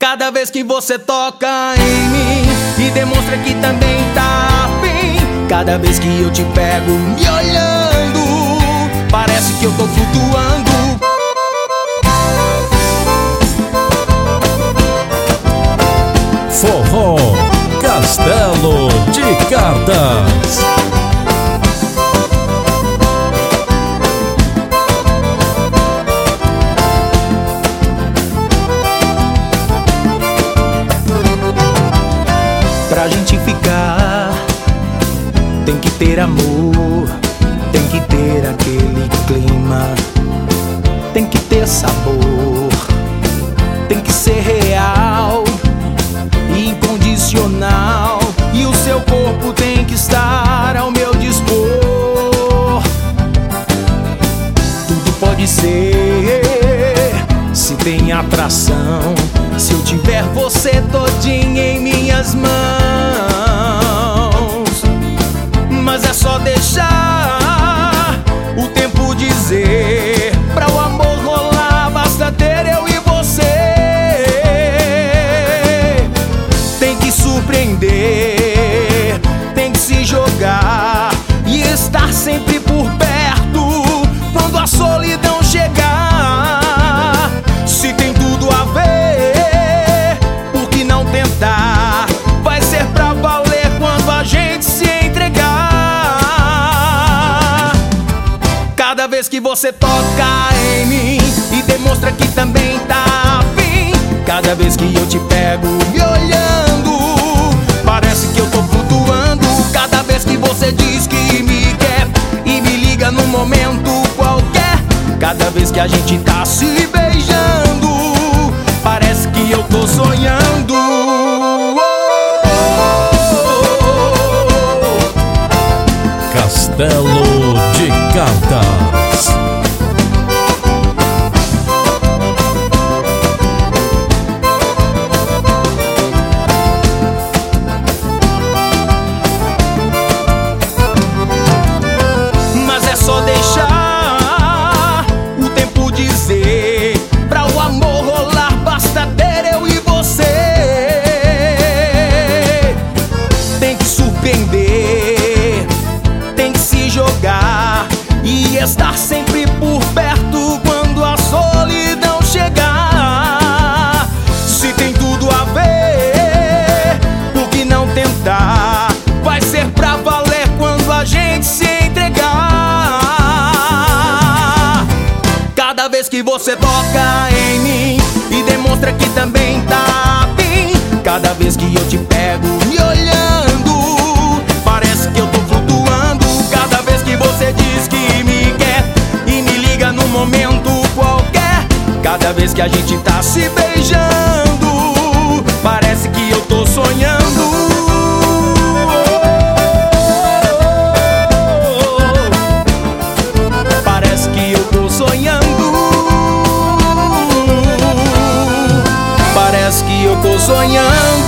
Cada vez que você toca em mim e demonstra que também tá bem. Cada vez que eu te pego me olhando, parece que eu tô flutuando. Forró Castelo de Cartas. Pra gente ficar, tem que ter amor, tem que ter aquele clima, tem que ter sabor, tem que ser real e incondicional, e o seu corpo tem que estar ao meu dispor. Tudo pode ser, se tem atração, se eu tiver você todinha em minhas mãos. Mas é só deixar o tempo dizer, pra o amor rolar basta ter eu e você. Tem que surpreender, tem que se jogar e estar sempre por perto quando a solidão chegar. Se tem tudo a ver, por que não tentar? Vai ser pra valer quando a gente se entregar. Cada vez que você toca em mim e demonstra que também tá bem. Cada vez que eu te pego me olhando, parece que eu tô flutuando. Cada vez que você diz que me quer e me liga num momento qualquer. Cada vez que a gente tá se beijando, parece que eu tô sonhando. Castelo de Cartas. Mas é só deixar o tempo dizer, pra o amor rolar basta ter eu e você. Tem que surpreender, tem que se jogar e estar sempre por perto quando a solidão chegar. Se tem tudo a ver, por que não tentar? Vai ser pra valer quando a gente se entregar. Cada vez que você toca em mim e demonstra que também tá bem. Cada vez que eu te pego me olhando, parece que eu tô flutuando. Cada vez que você diz que me quer e me liga num momento qualquer. Cada vez que a gente tá se beijando, parece que eu tô sonhando. Parece que eu tô sonhando. Parece que eu tô sonhando.